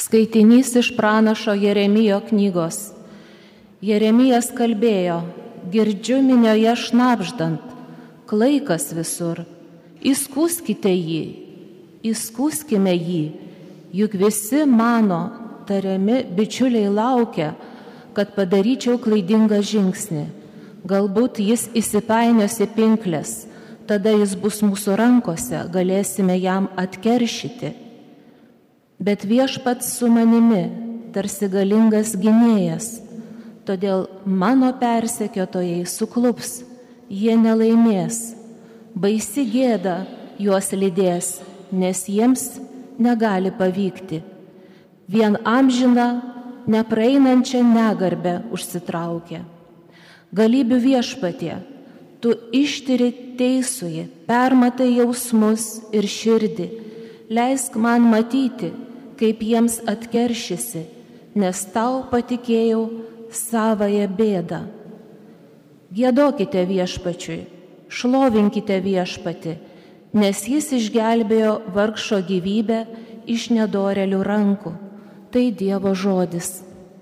Skaitinys iš pranašo Jeremijo knygos. Jeremijas kalbėjo, girdžiu minioje šnabždant, klaikas visur, įskųskite jį, įskųskime jį, juk visi mano tariami bičiuliai laukia, kad padaryčiau klaidingą žingsnį. Galbūt jis įsipainios į pinklės, tada jis bus mūsų rankose, galėsime jam atkeršyti. Bet viešpats su manimi, tarsi galingas gynėjas, todėl mano persekiotojai suklups, jie nelaimės, baisi gėda juos lydės, nes jiems negali pavykti. Vien amžiną, nepraeinančią negarbę užsitraukia. Galybių viešpatie, tu ištiri teisųjį, permatai jausmus ir širdį, leisk man matyti, kaip jiems atkeršysi, nes tau patikėjau savąją bėdą. Giedokite viešpačiui, šlovinkite viešpatį, nes jis išgelbėjo vargšo gyvybę iš nedorėlių rankų. Tai Dievo žodis.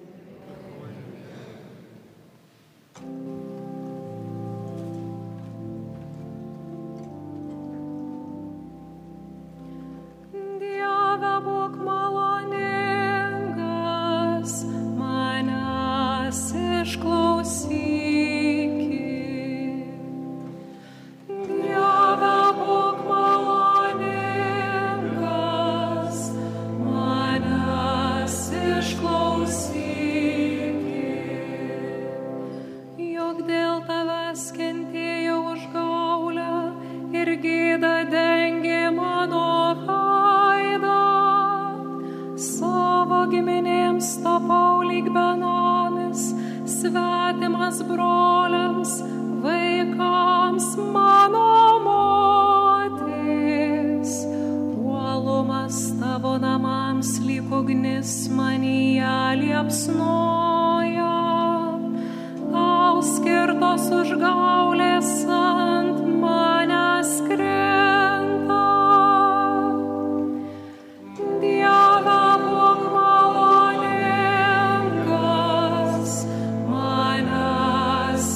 Svetimas broliams, vaikams mano motis. Uolumas tavo namams lyg ugnis manyje liepsnoja. Tau skirtos užgaulės ant manęs krenta. Dieve, būk maloningas, manęs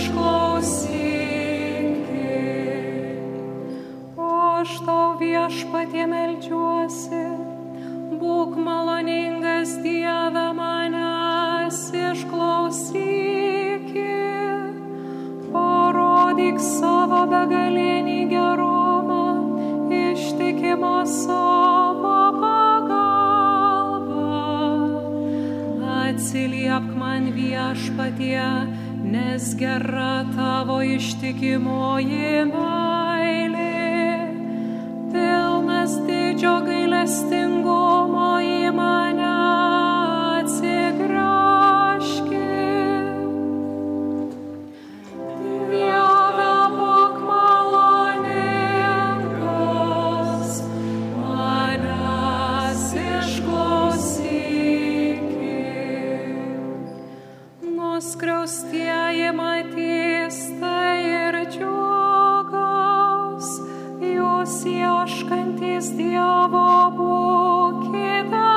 išklausykit. O aš tau viešpatie meldžiuosi, būk maloningas, Dieve, manęs išklausykit. Parodyk savo begalinį gerumą, ištikimą savo pagalbą. Atsiliepk man viešpatie, nes gera tavo ištikimoji meilė. Pilnas didžio gailestingumo į mane atsigręžkit. Dieve, būk maloningas, manęs išklausykit. Nuskriaustieji matys tai ir džiugaus, jūs ieškantys Dievo būkite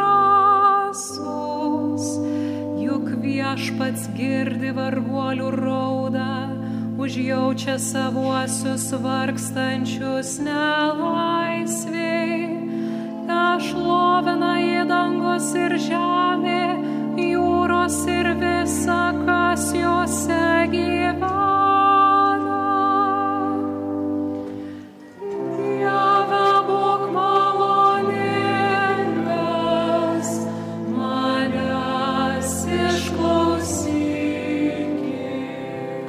drąsūs, juk viešpats girdi varguolių raudą, užjaučia savuosius vargstančius nelaisvėj. Te šlovina į dangus ir žemė, jūros ir visa, kas jose gyvena. Dieve, būk maloningas, manęs išklausykit.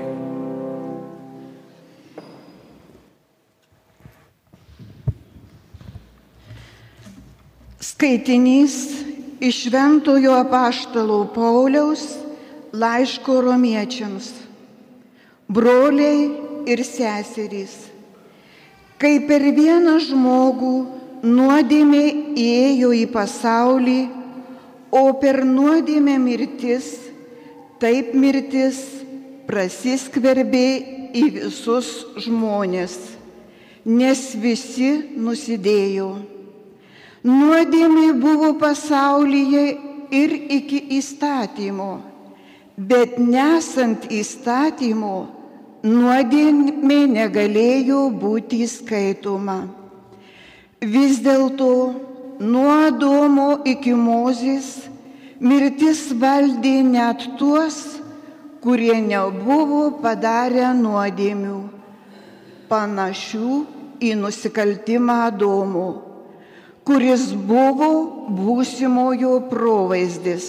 Skaitinys iš Šventojo apaštalo Pauliaus laiško romiečiams. Broliai ir seserys, kai per vieną žmogų nuodėmė įėjo į pasaulį, o per nuodėmę mirtis, taip mirtis prasiskverbė į visus žmonės, nes visi nusidėjo. Nuodėmė buvo pasaulyje ir iki įstatymo, bet nesant įstatymo, nuodėmė negalėjo būti skaitoma. Vis dėlto, nuo Adomo iki Mozės mirtis valdė net tuos, kurie nebuvo padarę nuodėmių, panašių į nusikaltimą Adomo, kuris buvo būsimojo provaizdis.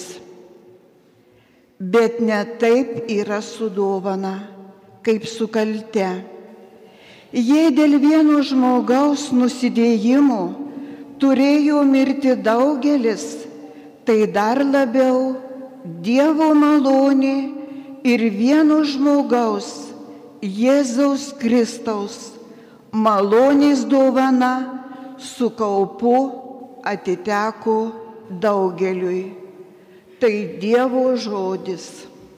Bet ne taip yra su dovana, kaip su kalte. Jei dėl vieno žmogaus nusidėjimo turėjo mirti daugelis, tai dar labiau Dievo malonė ir vieno žmogaus, Jėzaus Kristaus, malonės dovana su kaupu atiteko daugeliui. Tai Dievo žodis.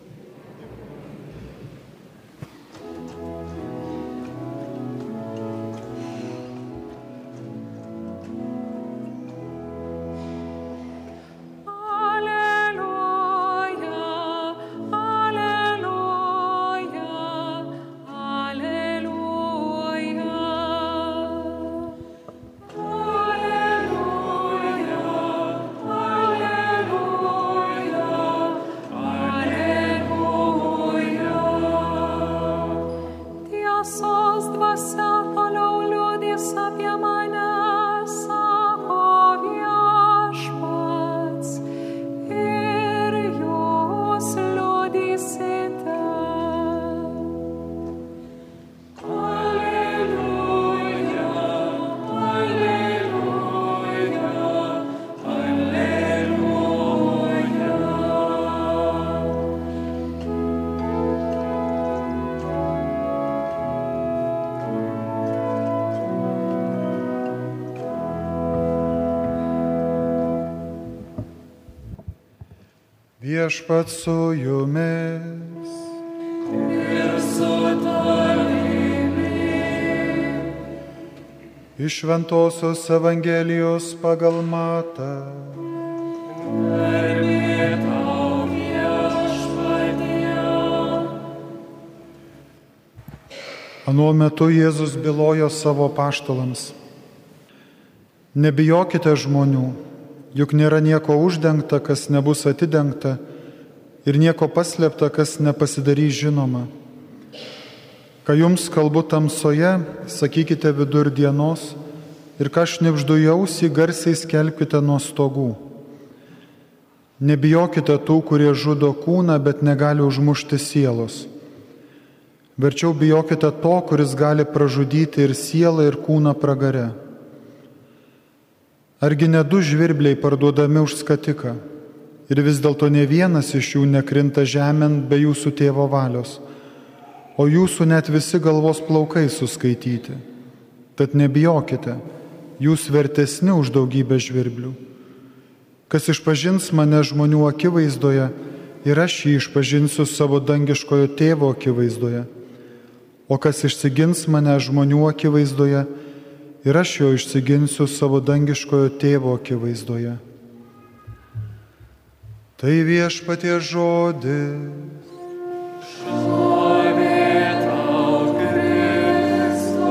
Viešpats su jumis. Ir su tavimi. Iš Šventosios Evangelijos pagal Matą. Garbė tau, Viešpatie. Anuo metu Jėzus bylojo savo apaštalams: Nebijokite žmonių, juk nėra nieko uždengta, kas nebus atidengta, ir nieko paslėpta, kas nepasidarys žinoma. Ką jums kalbu tamsoje, sakykite vidur dienos, ir ką šnibždu į ausį, garsiai skelbkite nuo stogų. Nebijokite tų, kurie žudo kūną, bet negali užmušti sielos. Verčiau bijokite to, kuris gali pražudyti ir sielą, ir kūną pragare. Argi ne du žvirbliai parduodami už skatiką, ir vis dėlto ne vienas iš jų nekrinta žemėn be jūsų tėvo valios, o jūsų net visi galvos plaukai suskaityti. Tad nebijokite, jūs vertesni už daugybę žvirblių. Kas išpažins mane žmonių akivaizdoje, ir aš jį išpažinsiu savo dangiškojo tėvo akivaizdoje. O kas išsigins mane žmonių akivaizdoje, ir aš jo išsiginsiu savo dangiškojo tėvo akivaizdoje. Tai Viešpaties žodis. Šlovė tau, Kristau.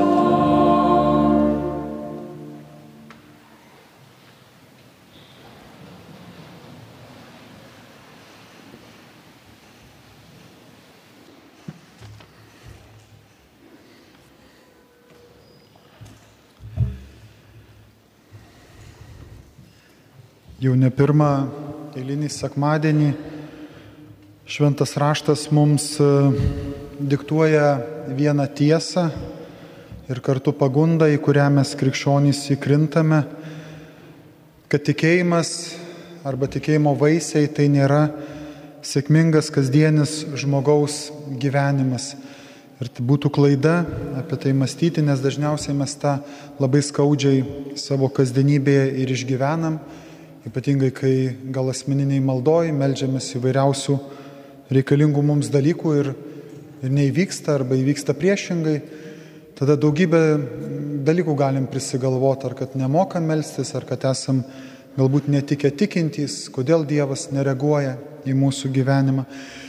Jau ne pirmą eilinį sekmadienį Šventas raštas mums diktuoja vieną tiesą ir kartu pagundą, į kurią mes krikščionys įkrintame, kad tikėjimas arba tikėjimo vaisiai tai nėra sėkmingas kasdienis žmogaus gyvenimas. Ir tai būtų klaida apie tai mąstyti, nes dažniausiai mes tą labai skaudžiai savo kasdienybėje ir išgyvenam. Ypatingai, kai gal asmeniniai maldoj meldžiamės įvairiausių reikalingų mums dalykų ir neįvyksta arba įvyksta priešingai, tada daugybė dalykų galim prisigalvoti, ar kad nemokam melstis, ar kad esam galbūt netikę tikintys, kodėl Dievas nereaguoja į mūsų gyvenimą.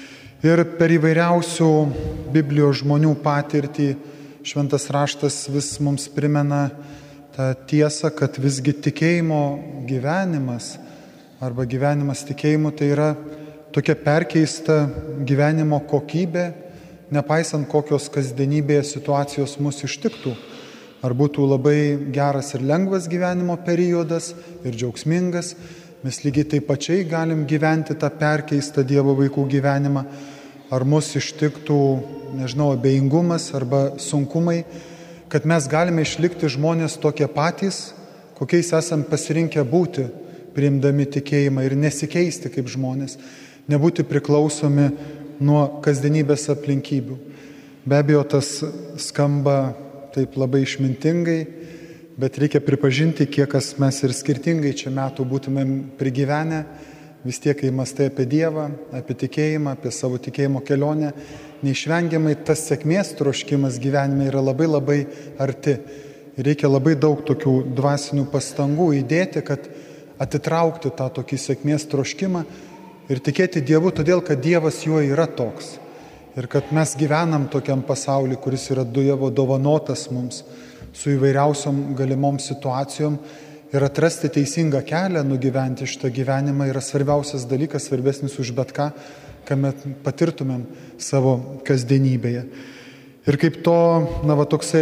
Ir per įvairiausių Biblijos žmonių patirtį Šventas raštas vis mums primena tą tiesą, kad visgi tikėjimo gyvenimas arba gyvenimas tikėjimu tai yra tokia perkeista gyvenimo kokybė, nepaisant kokios kasdienybėje situacijos mus ištiktų. Ar būtų labai geras ir lengvas gyvenimo periodas ir džiaugsmingas, mes lygiai taip pačiai galim gyventi tą perkeistą Dievo vaikų gyvenimą, ar mus ištiktų, nežinau, abejingumas arba sunkumai, kad mes galime išlikti žmonės tokie patys, kokiais esam pasirinkę būti, priimdami tikėjimą ir nesikeisti kaip žmonės, nebūti priklausomi nuo kasdienybės aplinkybių. Be abejo, tas skamba taip labai išmintingai, bet reikia pripažinti, kiek mes ir skirtingai čia metų būtumėm prigyvenę, vis tiek, kai mąstai apie Dievą, apie tikėjimą, apie savo tikėjimo kelionę, neišvengiamai tas sėkmės troškimas gyvenime yra labai labai arti. Ir reikia labai daug tokių dvasinių pastangų įdėti, kad atitraukti tą tokį sėkmės troškimą ir tikėti Dievu, todėl kad Dievas juo yra toks. Ir kad mes gyvenam tokiam pasauliu, kuris yra Dievo dovanotas mums, su įvairiausiom galimom situacijom. Ir atrasti teisingą kelią, nugyventi šitą gyvenimą yra svarbiausias dalykas, svarbesnis už bet ką, ką mes patirtumėm savo kasdienybėje. Ir kaip to, toksai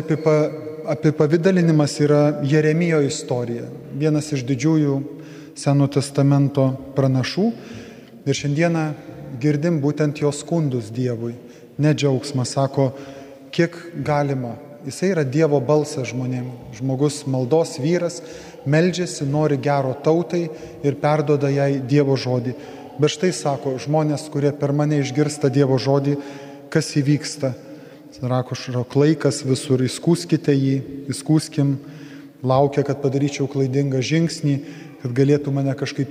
apipavidalinimas yra Jeremijo istorija, vienas iš didžiųjų Seno testamento pranašų. Ir šiandieną girdim būtent jo skundus Dievui, ne džiaugsmą, sako, kiek galima. Jisai yra Dievo balsas žmonėms, žmogus maldos vyras, meldžiasi, nori gero tautai ir perduoda jai Dievo žodį. Bet štai sako, žmonės, kurie per mane išgirsta Dievo žodį, kas įvyksta. Sako, klaikas visur, įskūskite jį, įskūskim, laukia, kad padaryčiau klaidingą žingsnį, kad galėtų mane kažkaip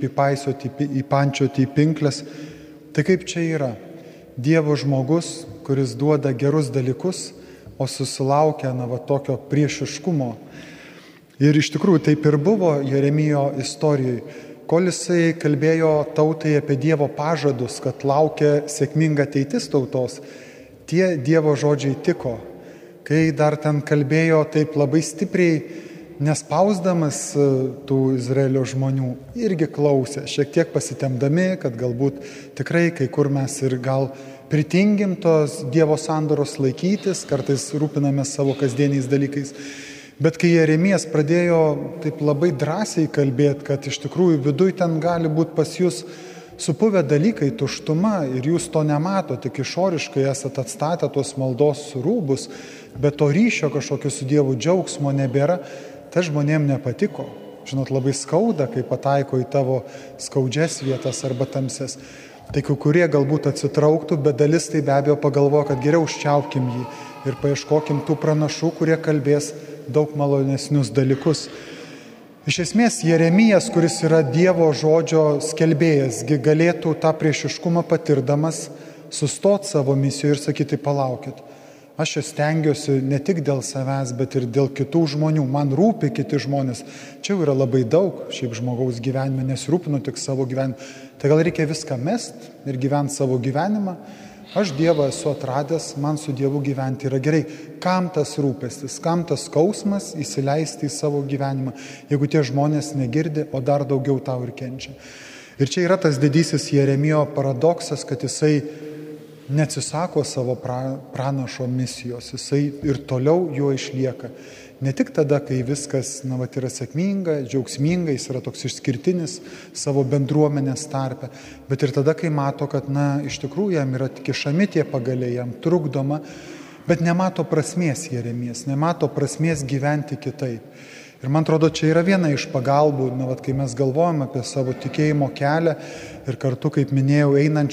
įpančioti į pinklės. Tai kaip čia yra? Dievo žmogus, kuris duoda gerus dalykus, o susilaukia tokio priešiškumo. Ir iš tikrųjų taip ir buvo Jeremijo istorijoje. Kol jisai kalbėjo tautai apie Dievo pažadus, kad laukia sėkminga ateitis tautos, tie Dievo žodžiai tiko. Kai dar ten kalbėjo taip labai stipriai, nespausdamas tų Izraelio žmonių, irgi klausė, šiek tiek pasitemdami, kad galbūt tikrai kai kur mes ir gal pritingim tos Dievo sandoros laikytis, kartais rūpinamės savo kasdieniais dalykais. Bet kai Jeremijas pradėjo taip labai drąsiai kalbėti, kad iš tikrųjų viduj ten gali būti pas jūs supuvę dalykai, tuštuma ir jūs to nemato, tik išoriškai esate atstatę tos maldos rūbus, bet to ryšio kažkokio su Dievu džiaugsmo nebėra, tai žmonėm nepatiko. Žinot, labai skauda, kai pataiko į tavo skaudžias vietas arba tamses. Tai kurie galbūt atsitrauktų, bet dalis tai be abejo pagalvoja, kad geriau užčiaupkim jį ir paieškokim tų pranašų, kurie kalbės daug malonesnius dalykus. Iš esmės, Jeremijas, kuris yra Dievo žodžio skelbėjas, galėtų tą priešiškumą patirdamas sustoti savo misijoje ir sakyti, palaukit. Aš čia stengiuosi ne tik dėl savęs, bet ir dėl kitų žmonių. Man rūpi kiti žmonės. Čia yra labai daug šiaip žmogaus gyvenime, nesirūpinu tik savo gyvenimą. Tai gal reikia viską mest ir gyventi savo gyvenimą? Aš Dievą esu atradęs, man su Dievu gyventi yra gerai. Kam tas rūpestis, kam tas skausmas įsileisti į savo gyvenimą, jeigu tie žmonės negirdi, o dar daugiau tau ir kenčia. Ir čia yra tas didysis Jeremijo paradoksas, kad jisai neatsisako savo pranašo misijos, jisai ir toliau juo išlieka. Ne tik tada, kai viskas yra sėkminga, džiaugsminga, jis yra toks išskirtinis savo bendruomenės tarpe, bet ir tada, kai mato, kad iš tikrųjų jam yra kišami tie pagaliai, jam trukdoma, bet nemato prasmės Jeremijas, nemato prasmės gyventi kitaip. Ir man atrodo, čia yra viena iš pagalbų, kai mes galvojame apie savo tikėjimo kelią ir kartu, kaip minėjau,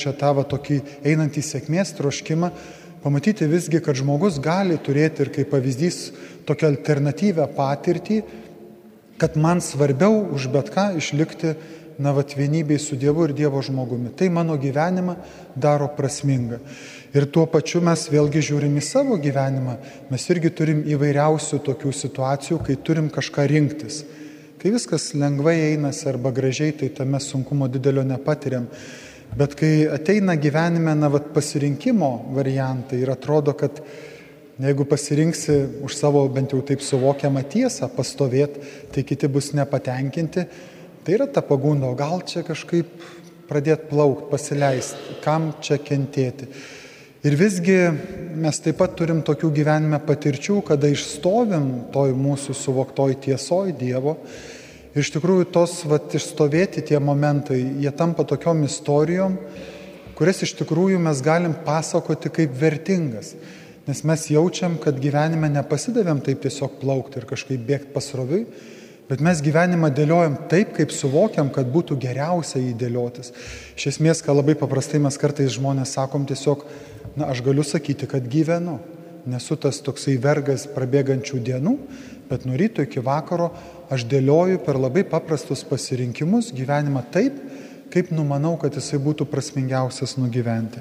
einantį sėkmės troškimą, pamatyti visgi, kad žmogus gali turėti ir kaip pavyzdys tokią alternatyvę patirtį, kad man svarbiau už bet ką išlikti vienybei su Dievu ir Dievo žmogumi. Tai mano gyvenimą daro prasmingą. Ir tuo pačiu mes vėlgi žiūrim į savo gyvenimą. Mes irgi turim įvairiausių tokių situacijų, kai turim kažką rinktis. Kai viskas lengvai einasi arba gražiai, tai tame sunkumo didelio nepatiriam. Bet kai ateina gyvenime pasirinkimo variantai ir atrodo, kad jeigu pasirinksi už savo bent jau taip suvokiamą tiesą pastovėti, tai kiti bus nepatenkinti, tai yra ta pagunda, o gal čia kažkaip pradėti plaukti, pasileisti, kam čia kentėti. Ir visgi mes taip pat turim tokių gyvenime patirčių, kada išstovim toj mūsų suvoktoj tiesoj Dievo. Ir iš tikrųjų tos išstovėti tie momentai, jie tampa tokiom istorijom, kurias iš tikrųjų mes galim pasakoti kaip vertingas. Nes mes jaučiam, kad gyvenime nepasidavėm taip tiesiog plaukti ir kažkaip bėgti pasroviui, bet mes gyvenimą dėliojam taip, kaip suvokiam, kad būtų geriausia jį dėliotis. Iš esmės, ką labai paprastai mes kartais žmonės sakom tiesiog, aš galiu sakyti, kad gyvenu. Nesu tas toksai vergas prabėgančių dienų, bet nuo ryto iki vakaro aš dėlioju per labai paprastus pasirinkimus gyvenimą taip, kaip numanau, kad jisai būtų prasmingiausias nugyventi.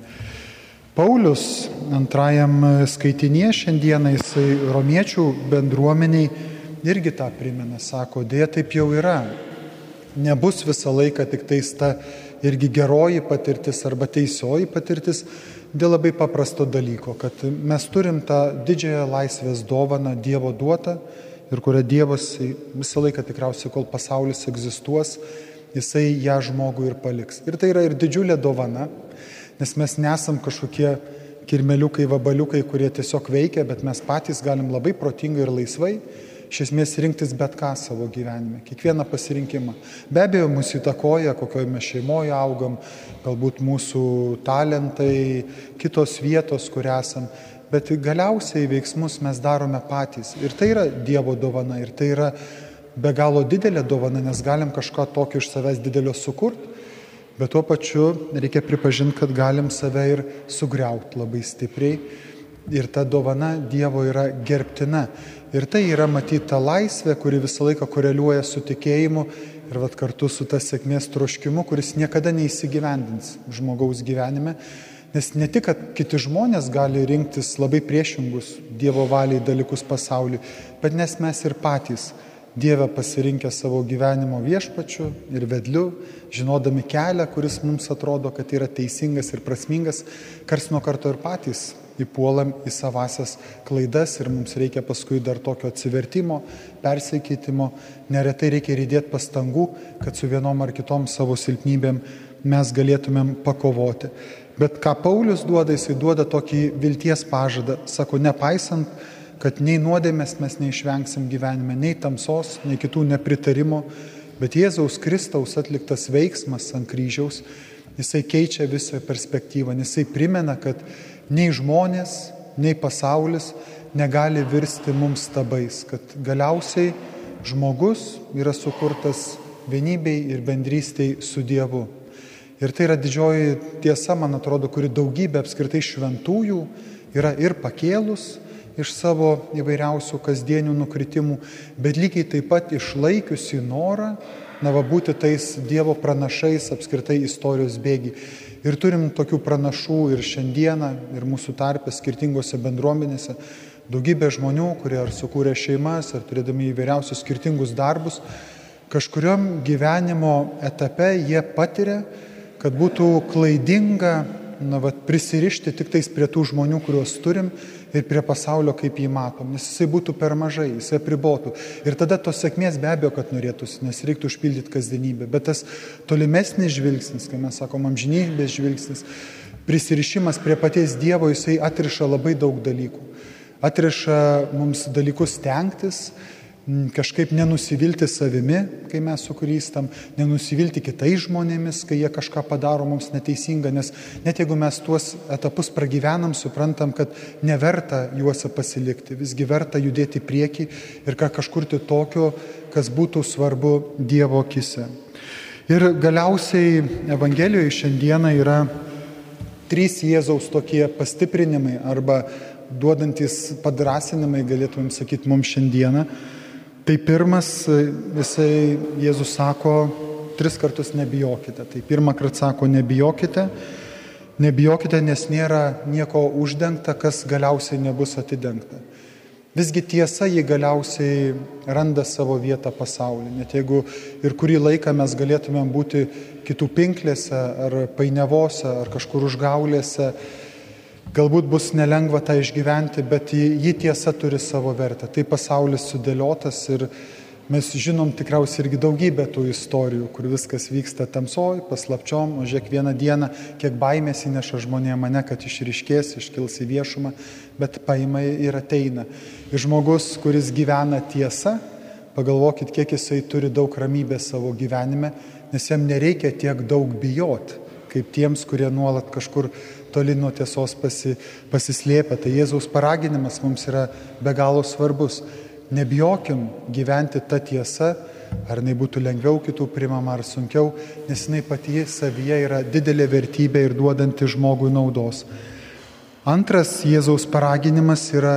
Paulius antrajam skaitinėje šiandieną jisai romiečių bendruomeniai irgi tą primena, sako, dėja taip jau yra. Nebus visą laiką tik tais ta irgi geroji patirtis arba teisioji patirtis dėl labai paprasto dalyko, kad mes turim tą didžiąją laisvės dovaną Dievo duotą ir kurią Dievas visą laiką tikriausiai, kol pasaulis egzistuos, jisai ją žmogui ir paliks. Ir tai yra ir didžiulė dovana, nes mes nesam kažkokie kirmeliukai, vabaliukai, kurie tiesiog veikia, bet mes patys galim labai protingai ir laisvai iš esmės rinktis bet ką savo gyvenime, kiekvieną pasirinkimą. Be abejo, mūsų įtakoja, kokioje mes šeimoje augam, galbūt mūsų talentai, kitos vietos, kur esam, bet galiausiai veiksmus mes darome patys. Ir tai yra Dievo dovana, ir tai yra be galo didelė dovana, nes galim kažką tokio iš savęs didelio sukurti, bet tuo pačiu reikia pripažinti, kad galim save ir sugriauti labai stipriai. Ir ta dovana Dievo yra gerbtina. Ir tai yra matyti ta laisvė, kuri visą laiką koreliuoja su tikėjimu ir kartu su ta sėkmės troškimu, kuris niekada neįsigyvendins žmogaus gyvenime. Nes ne tik, kad kiti žmonės gali rinktis labai priešingus Dievo valiai dalykus pasauliui, bet nes mes ir patys Dievą pasirinkę savo gyvenimo viešpačiu ir vedliu, žinodami kelią, kuris mums atrodo, kad yra teisingas ir prasmingas, karts nuo karto ir patys įpuolam į savasias klaidas ir mums reikia paskui dar tokio atsivertimo, persikeitimo. Neretai reikia ir įdėti pastangų, kad su vienom ar kitom savo silpnybėm mes galėtumėm pakovoti. Bet ką Paulius duoda, jisai duoda tokį vilties pažadą. Sako, nepaisant, kad nei nuodėmės mes neišvengsim gyvenime, nei tamsos, nei kitų nepritarimo, bet Jėzaus Kristaus atliktas veiksmas ant kryžiaus, jisai keičia visą perspektyvą, jisai primena, kad nei žmonės, nei pasaulis negali virsti mums stabais, kad galiausiai žmogus yra sukurtas vienybei ir bendrystei su Dievu. Ir tai yra didžioji tiesa, man atrodo, kuri daugybė apskritai šventųjų yra ir pakėlus iš savo įvairiausių kasdienių nukritimų, bet lygiai taip pat išlaikiusi norą būti tais Dievo pranašais apskritai istorijos bėgi. Ir turim tokių pranašų ir šiandieną, ir mūsų tarpe skirtingose bendruomenėse. Daugybė žmonių, kurie ar sukūrė šeimas, ar turėdami įvairiausius skirtingus darbus, kažkuriam gyvenimo etape jie patiria, kad būtų klaidinga prisirišti tik tais prie tų žmonių, kuriuos turim, ir prie pasaulio, kaip jį matom, nes jisai būtų per mažai, jisai apribotų. Ir tada tos sėkmės be abejo, kad norėtųsi, nes reiktų užpildyti kasdienybę. Bet tas tolimesnis žvilgsnis, kai mes sakom amžinybės žvilgsnis, prisirišimas prie paties Dievo, jisai atriša labai daug dalykų. Atriša mums dalykus stengtis, kažkaip nenusivilti savimi, kai mes suklystam, nenusivilti kitais žmonėmis, kai jie kažką padaro mums neteisingą, nes net jeigu mes tuos etapus pragyvenam, suprantam, kad neverta juose pasilikti, visgi verta judėti į priekį ir kažkurti tokio, kas būtų svarbu Dievo akise. Ir galiausiai Evangelijoje šiandieną yra 3 Jėzaus tokie pastiprinimai arba duodantis padrasinimai, galėtumėm sakyti, mums šiandieną. Tai pirmas, Jėzus sako, 3 kartus nebijokite. Tai pirmą kartą sako nebijokite, nes nėra nieko uždengta, kas galiausiai nebus atidengta. Visgi tiesa jį galiausiai randa savo vietą pasaulyje. Net jeigu ir kurį laiką mes galėtumėm būti kitų pinklėse, ar painiavose, ar kažkur užgaulėse, galbūt bus nelengva tą išgyventi, bet ji tiesa turi savo vertę. Tai pasaulis sudėliotas ir mes žinom tikriausiai irgi daugybę tų istorijų, kur viskas vyksta tamsoj, paslapčiom, o žiūrėk vieną dieną, kiek baimės įneša žmonėje mane, kad išryškės, iškils į viešumą, bet paima ir ateina. Ir žmogus, kuris gyvena tiesa, pagalvokit, kiek jisai turi daug ramybės savo gyvenime, nes jam nereikia tiek daug bijoti, kaip tiems, kurie nuolat kažkur toli nuo tiesos pasislėpia. Tai Jėzaus paraginimas mums yra be galo svarbus. Nebijokim gyventi tą tiesą, ar jinai būtų lengviau kitų priimama ar sunkiau, nes jinai pati savyje yra didelė vertybė ir duodanti žmogui naudos. Antras Jėzaus paraginimas yra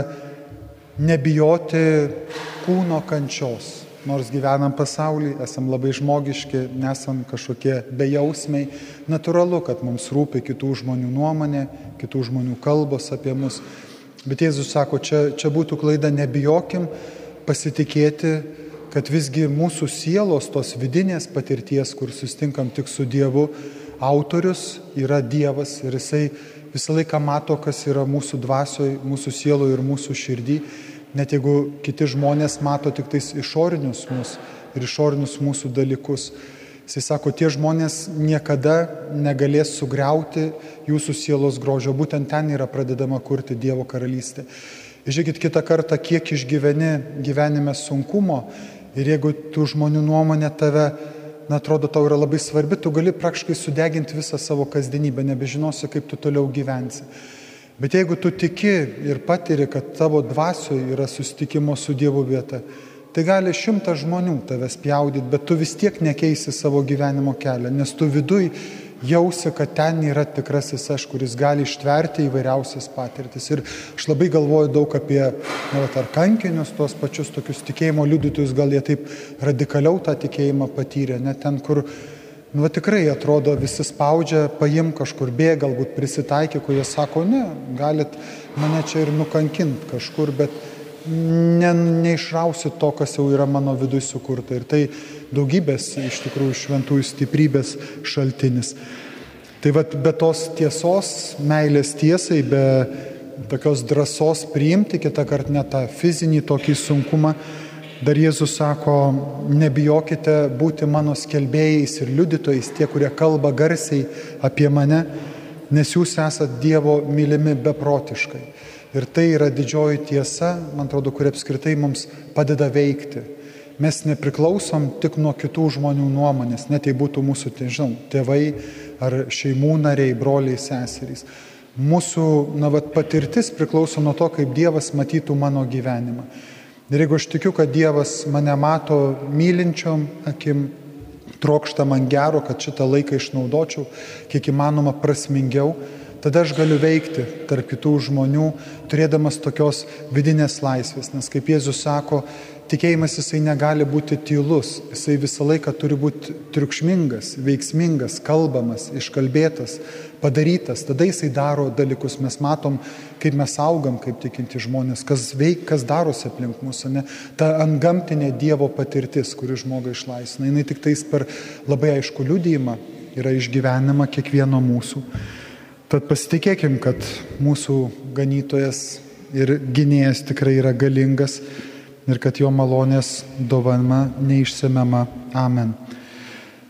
nebijoti kūno kančios. Nors gyvenam pasaulyje, esam labai žmogiški, nesam kažkokie bejausmiai, natūralu, kad mums rūpi kitų žmonių nuomonė, kitų žmonių kalbos apie mus. Bet Jėzus sako, čia būtų klaida, nebijokim pasitikėti, kad visgi mūsų sielos, tos vidinės patirties, kur sustinkam tik su Dievu, autorius yra Dievas ir jisai visą laiką mato, kas yra mūsų dvasioj, mūsų sieloje ir mūsų širdį, net jeigu kiti žmonės mato tik tais išorinius mūsų ir išorinius mūsų dalykus. Jisai sako, tie žmonės niekada negalės sugriauti jūsų sielos grožio. Būtent ten yra pradedama kurti Dievo karalystė. Žiūrėkit, kitą kartą, kiek išgyveni gyvenime sunkumo ir jeigu tų žmonių nuomonė tave, atrodo, tau yra labai svarbi, tu gali praktiškai sudeginti visą savo kasdienybę, nebežinosi, kaip tu toliau gyvensi. Bet jeigu tu tiki ir patiri, kad tavo dvasioje yra susitikimo su Dievu vieta, tai gali 100 žmonių tave spjaudyti, bet tu vis tiek nekeisi savo gyvenimo kelią, nes tu viduj jausi, kad ten yra tikrasis aš, kuris gali ištverti įvairiausias patirtis. Ir aš labai galvoju daug apie ar kankinius, tuos pačius tokius tikėjimo liudytojus, gal jie taip radikaliau tą tikėjimą patyrė, net ten, kur tikrai atrodo visi spaudžia, paim kažkur bėga, galbūt prisitaikė, kur jie sako, ne, galit mane čia ir nukankinti kažkur, bet neišrausi to, kas jau yra mano vidui sukurta. Ir tai daugybės iš tikrųjų šventųjų stiprybės šaltinis. Tai be tos tiesos, meilės tiesai, be tokios drąsos priimti kitą kartą net tą fizinį tokį sunkumą, dar Jėzus sako, nebijokite būti mano skelbėjais ir liudytojais, tie, kurie kalba garsiai apie mane, nes jūs esat Dievo mylimi beprotiškai. Ir tai yra didžioji tiesa, man atrodo, kuri apskritai mums padeda veikti. Mes nepriklausom tik nuo kitų žmonių nuomonės, net jei būtų mūsų, tėvai ar šeimų nariai, broliai, seserys. Mūsų patirtis priklauso nuo to, kaip Dievas matytų mano gyvenimą. Ir jeigu aš tikiu, kad Dievas mane mato mylinčiom akim, trokšta man gero, kad šitą laiką išnaudočiau, kiek įmanoma prasmingiau, tada aš galiu veikti tarp kitų žmonių, turėdamas tokios vidinės laisvės. Nes kaip Jėzus sako, tikėjimas jisai negali būti tylus, jisai visą laiką turi būti triukšmingas, veiksmingas, kalbamas, iškalbėtas, padarytas. Tada jisai daro dalykus. Mes matom, kaip mes augam, kaip tikinti žmonės, kas darosi aplink mūsų. Ne? Ta antgamtinė Dievo patirtis, kuri žmogą išlaisvina. Jinai tik tais per labai aišku liudijimą yra išgyvenama kiekvieno mūsų. Tad pasitikėkim, kad mūsų ganytojas ir gynėjas tikrai yra galingas ir kad jo malonės dovana neišsemiama. Amen.